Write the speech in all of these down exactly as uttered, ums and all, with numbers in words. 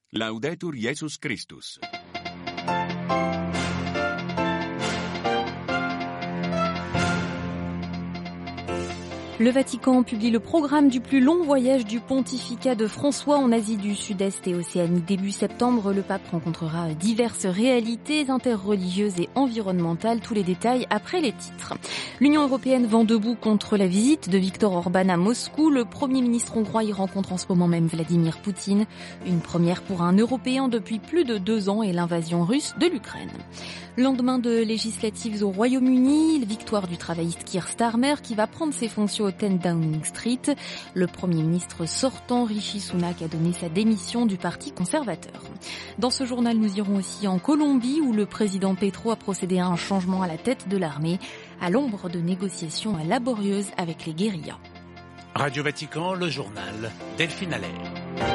Laudetur Jesus Christus. Le Vatican publie le programme du plus long voyage du pontificat de François en Asie du Sud-Est et Océanie. Début septembre, le pape rencontrera diverses réalités interreligieuses et environnementales. Tous les détails après les titres. L'Union européenne vend debout contre la visite de Viktor Orban à Moscou. Le Premier ministre hongrois y rencontre en ce moment même Vladimir Poutine. Une première pour un Européen depuis plus de deux ans et l'invasion russe de l'Ukraine. Lendemain de législatives au Royaume-Uni, victoire du travailliste Keir Starmer qui va prendre ses fonctions au dix Downing Street. Le Premier ministre sortant, Rishi Sunak, a donné sa démission du Parti conservateur. Dans ce journal, nous irons aussi en Colombie où le président Petro a procédé à un changement à la tête de l'armée à l'ombre de négociations laborieuses avec les guérillas. Radio Vatican, le journal Delphine Allaire.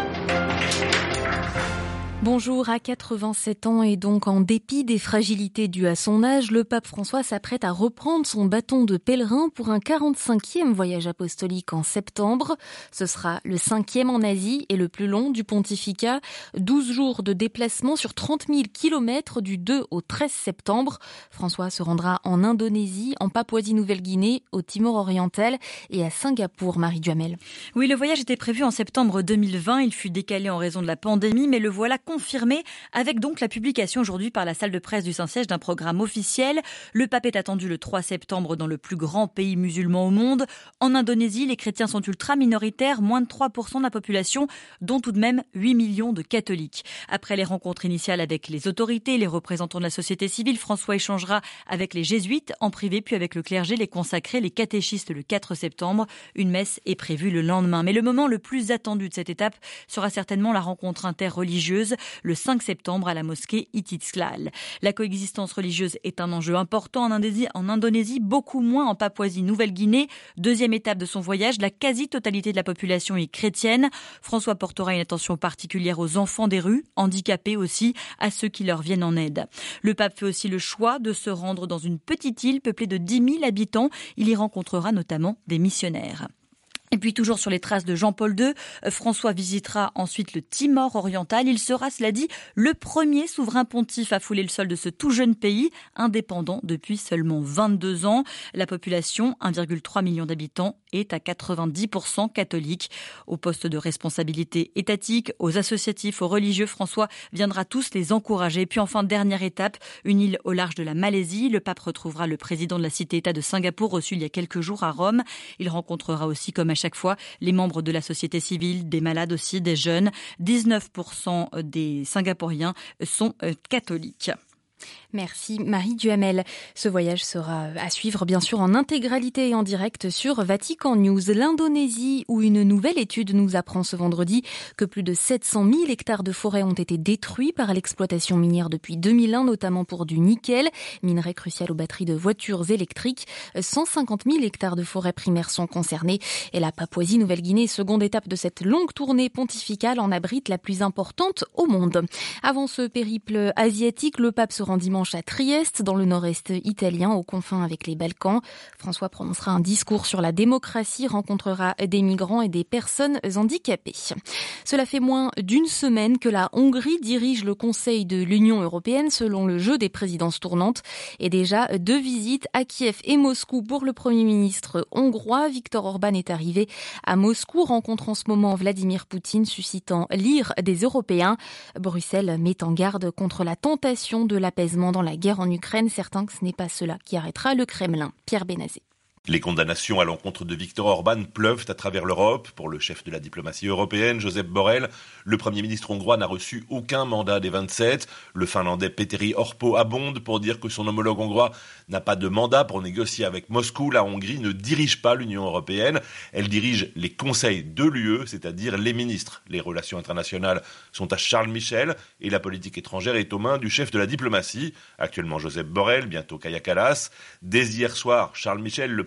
Bonjour, à quatre-vingt-sept ans et donc en dépit des fragilités dues à son âge, le pape François s'apprête à reprendre son bâton de pèlerin pour un quarante-cinquième voyage apostolique en septembre. Ce sera le cinquième en Asie et le plus long du pontificat. douze jours de déplacement sur trente mille kilomètres du deux au treize septembre. François se rendra en Indonésie, en Papouasie-Nouvelle-Guinée, au Timor oriental et à Singapour. Marie Duhamel. Oui, le voyage était prévu en septembre deux mille vingt. Il fut décalé en raison de la pandémie, mais le voilà confirmé avec donc la publication aujourd'hui par la salle de presse du Saint-Siège d'un programme officiel. Le pape est attendu le trois septembre dans le plus grand pays musulman au monde. En Indonésie, les chrétiens sont ultra minoritaires, moins de trois pour cent de la population, dont tout de même huit millions de catholiques. Après les rencontres initiales avec les autorités, les représentants de la société civile, François échangera avec les jésuites en privé, puis avec le clergé, les consacrés, les catéchistes le quatre septembre. Une messe est prévue le lendemain. Mais le moment le plus attendu de cette étape sera certainement la rencontre interreligieuse le cinq septembre à la mosquée Istiqlal. La coexistence religieuse est un enjeu important en Indonésie, en Indonésie, beaucoup moins en Papouasie-Nouvelle-Guinée. Deuxième étape de son voyage, la quasi-totalité de la population est chrétienne. François portera une attention particulière aux enfants des rues, handicapés aussi, à ceux qui leur viennent en aide. Le pape fait aussi le choix de se rendre dans une petite île peuplée de dix mille habitants. Il y rencontrera notamment des missionnaires. Et puis toujours sur les traces de Jean-Paul deux, François visitera ensuite le Timor oriental. Il sera, cela dit, le premier souverain pontife à fouler le sol de ce tout jeune pays, indépendant depuis seulement vingt-deux ans. La population, un virgule trois million d'habitants, est à quatre-vingt-dix pour cent catholique. Au poste de responsabilité étatique, aux associatifs, aux religieux, François viendra tous les encourager. Puis enfin, dernière étape, une île au large de la Malaisie. Le pape retrouvera le président de la cité-État de Singapour, reçu il y a quelques jours à Rome. Il rencontrera aussi, comme à chaque fois, les membres de la société civile, des malades aussi, des jeunes. dix-neuf pour cent des Singapouriens sont catholiques. Merci Marie Duhamel. Ce voyage sera à suivre bien sûr en intégralité et en direct sur Vatican News. L'Indonésie, où une nouvelle étude nous apprend ce vendredi que plus de sept cent mille hectares de forêt ont été détruits par l'exploitation minière depuis deux mille un, notamment pour du nickel, minerai crucial aux batteries de voitures électriques. cent cinquante mille hectares de forêt primaire sont concernés et la Papouasie-Nouvelle-Guinée, seconde étape de cette longue tournée pontificale, en abrite la plus importante au monde. Avant ce périple asiatique, le pape se rend dimanche à Trieste, dans le nord-est italien, aux confins avec les Balkans. François prononcera un discours sur la démocratie, rencontrera des migrants et des personnes handicapées. Cela fait moins d'une semaine que la Hongrie dirige le Conseil de l'Union européenne selon le jeu des présidences tournantes. Et déjà deux visites à Kiev et Moscou pour le Premier ministre hongrois. Viktor Orban est arrivé à Moscou, rencontre en ce moment Vladimir Poutine, suscitant l'ire des Européens. Bruxelles met en garde contre la tentation de l'apaisement dans la guerre en Ukraine, certain que ce n'est pas cela qui arrêtera le Kremlin. Pierre Benazé. Les condamnations à l'encontre de Viktor Orban pleuvent à travers l'Europe. Pour le chef de la diplomatie européenne, Josep Borrell, le Premier ministre hongrois n'a reçu aucun mandat des vingt-sept. Le Finlandais Petteri Orpo abonde pour dire que son homologue hongrois n'a pas de mandat pour négocier avec Moscou. La Hongrie ne dirige pas l'Union européenne. Elle dirige les conseils de l'U E, c'est-à-dire les ministres. Les relations internationales sont à Charles Michel et la politique étrangère est aux mains du chef de la diplomatie, actuellement Josep Borrell, bientôt Kaja Kallas. Dès hier soir, Charles Michel, le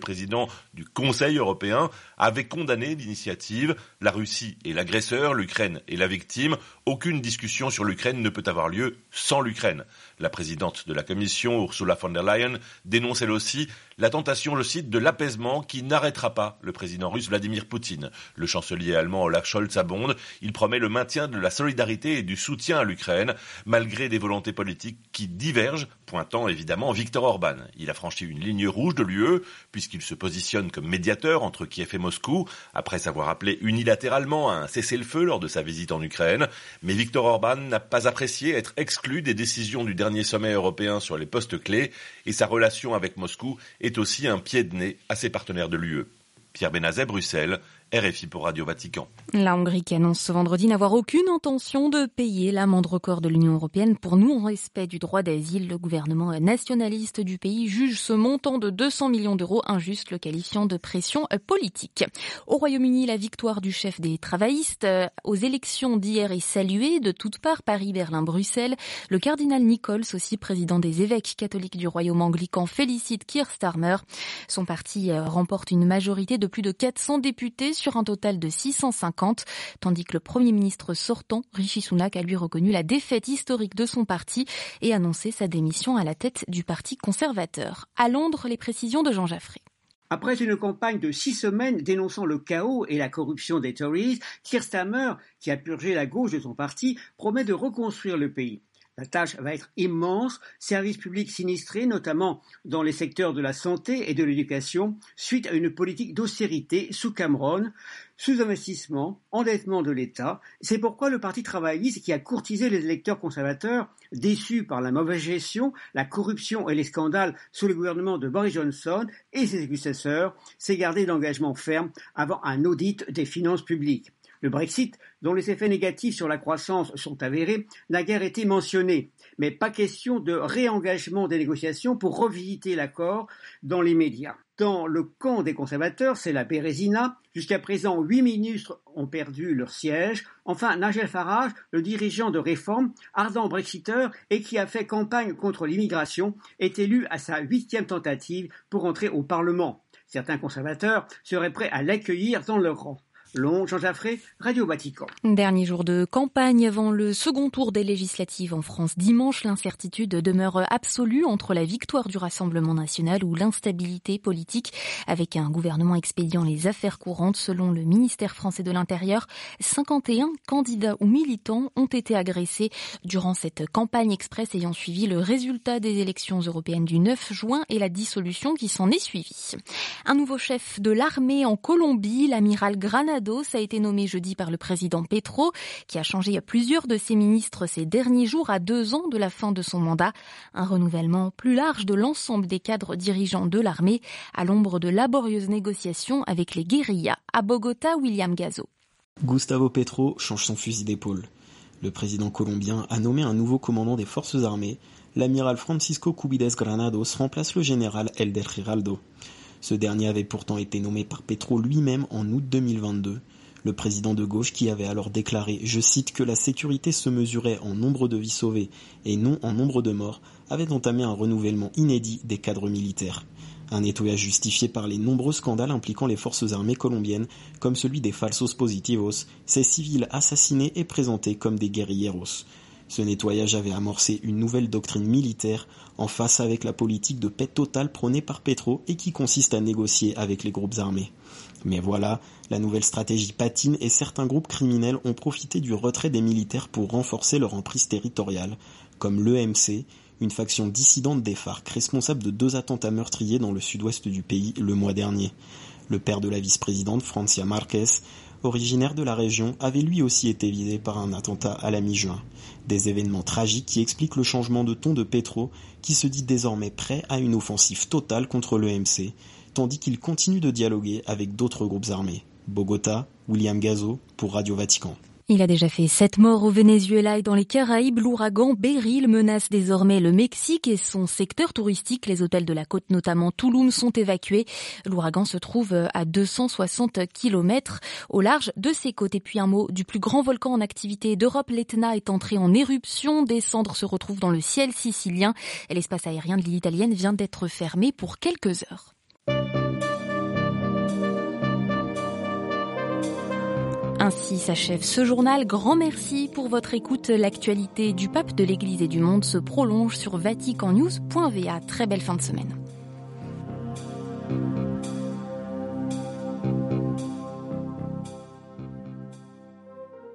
président du Conseil européen, avait condamné l'initiative. La Russie est l'agresseur, l'Ukraine est la victime. Aucune discussion sur l'Ukraine ne peut avoir lieu sans l'Ukraine. La présidente de la Commission, Ursula von der Leyen, dénonce elle aussi la tentation, je cite, de l'apaisement qui n'arrêtera pas le président russe Vladimir Poutine. Le chancelier allemand Olaf Scholz abonde. Il promet le maintien de la solidarité et du soutien à l'Ukraine, malgré des volontés politiques qui divergent, pointant évidemment Viktor Orban. Il a franchi une ligne rouge de l'U E, puisqu'il se positionne comme médiateur entre Kiev et Moscou, après avoir appelé unilatéralement à un cessez-le-feu lors de sa visite en Ukraine. Mais Viktor Orban n'a pas apprécié être exclu des décisions du dernier sommet européen sur les postes clés, et sa relation avec Moscou est aussi un pied de nez à ses partenaires de l'U E. Pierre Benazet, Bruxelles, R F I pour Radio Vatican. La Hongrie qui annonce ce vendredi n'avoir aucune intention de payer l'amende record de l'Union européenne pour non-respect du droit d'asile. Le gouvernement nationaliste du pays juge ce montant de deux cents millions d'euros injuste, le qualifiant de pression politique. Au Royaume-Uni, la victoire du chef des travaillistes aux élections d'hier est saluée de toutes parts, Paris, Berlin, Bruxelles. Le cardinal Nichols, aussi président des évêques catholiques du Royaume anglican, félicite Keir Starmer. Son parti remporte une majorité de plus de quatre cents députés sur un total de six cent cinquante, tandis que le Premier ministre sortant, Rishi Sunak, a lui reconnu la défaite historique de son parti et annoncé sa démission à la tête du Parti conservateur. À Londres, les précisions de Jean Jaffré. Après une campagne de six semaines dénonçant le chaos et la corruption des Tories, Keir Starmer, qui a purgé la gauche de son parti, promet de reconstruire le pays. La tâche va être immense, services publics sinistrés, notamment dans les secteurs de la santé et de l'éducation, suite à une politique d'austérité sous Cameron, sous-investissement, endettement de l'État. C'est pourquoi le Parti travailliste, qui a courtisé les électeurs conservateurs, déçus par la mauvaise gestion, la corruption et les scandales sous le gouvernement de Boris Johnson et ses successeurs, s'est gardé d'engagement ferme avant un audit des finances publiques. Le Brexit, dont les effets négatifs sur la croissance sont avérés, n'a guère été mentionné, mais pas question de réengagement des négociations pour revisiter l'accord dans les médias. Dans le camp des conservateurs, c'est la Bérésina. Jusqu'à présent, huit ministres ont perdu leur siège. Enfin, Nigel Farage, le dirigeant de Réforme, ardent brexiteur et qui a fait campagne contre l'immigration, est élu à sa huitième tentative pour entrer au Parlement. Certains conservateurs seraient prêts à l'accueillir dans leur rang. Long, Jean Jaffré, Radio Vatican. Dernier jour de campagne avant le second tour des législatives en France. Dimanche, l'incertitude demeure absolue entre la victoire du Rassemblement national ou l'instabilité politique, avec un gouvernement expédiant les affaires courantes. Selon le ministère français de l'Intérieur, cinquante et un candidats ou militants ont été agressés durant cette campagne express ayant suivi le résultat des élections européennes du neuf juin et la dissolution qui s'en est suivie. Un nouveau chef de l'armée en Colombie, l'amiral Granados, a été nommé jeudi par le président Petro, qui a changé plusieurs de ses ministres ces derniers jours à deux ans de la fin de son mandat. Un renouvellement plus large de l'ensemble des cadres dirigeants de l'armée à l'ombre de laborieuses négociations avec les guérillas. À Bogota, William Gazo. Gustavo Petro change son fusil d'épaule. Le président colombien a nommé un nouveau commandant des forces armées. L'amiral Francisco Cubides Granados remplace le général Elder Giraldo. Ce dernier avait pourtant été nommé par Petro lui-même en août deux mille vingt-deux. Le président de gauche qui avait alors déclaré, je cite, que la sécurité se mesurait en nombre de vies sauvées et non en nombre de morts, avait entamé un renouvellement inédit des cadres militaires. Un nettoyage justifié par les nombreux scandales impliquant les forces armées colombiennes, comme celui des falsos positivos, ces civils assassinés et présentés comme des guerrilleros. Ce nettoyage avait amorcé une nouvelle doctrine militaire en face avec la politique de paix totale prônée par Petro et qui consiste à négocier avec les groupes armés. Mais voilà, la nouvelle stratégie patine et certains groupes criminels ont profité du retrait des militaires pour renforcer leur emprise territoriale, comme l'E M C, une faction dissidente des FARC responsable de deux attentats meurtriers dans le sud-ouest du pays le mois dernier. Le père de la vice-présidente, Francia Márquez, originaire de la région, avait lui aussi été visé par un attentat à la mi-juin. Des événements tragiques qui expliquent le changement de ton de Petro, qui se dit désormais prêt à une offensive totale contre l'E M C, tandis qu'il continue de dialoguer avec d'autres groupes armés. Bogota, William Gazo, pour Radio Vatican. Il a déjà fait sept morts au Venezuela et dans les Caraïbes. L'ouragan Beryl menace désormais le Mexique et son secteur touristique. Les hôtels de la côte, notamment Tulum, sont évacués. L'ouragan se trouve à deux cent soixante kilomètres au large de ses côtes. Et puis un mot du plus grand volcan en activité d'Europe. L'Etna est entré en éruption. Des cendres se retrouvent dans le ciel sicilien. L'espace aérien de l'île italienne vient d'être fermé pour quelques heures. Ainsi s'achève ce journal. Grand merci pour votre écoute. L'actualité du pape, de l'Église et du monde se prolonge sur vatican news point v a. Très belle fin de semaine.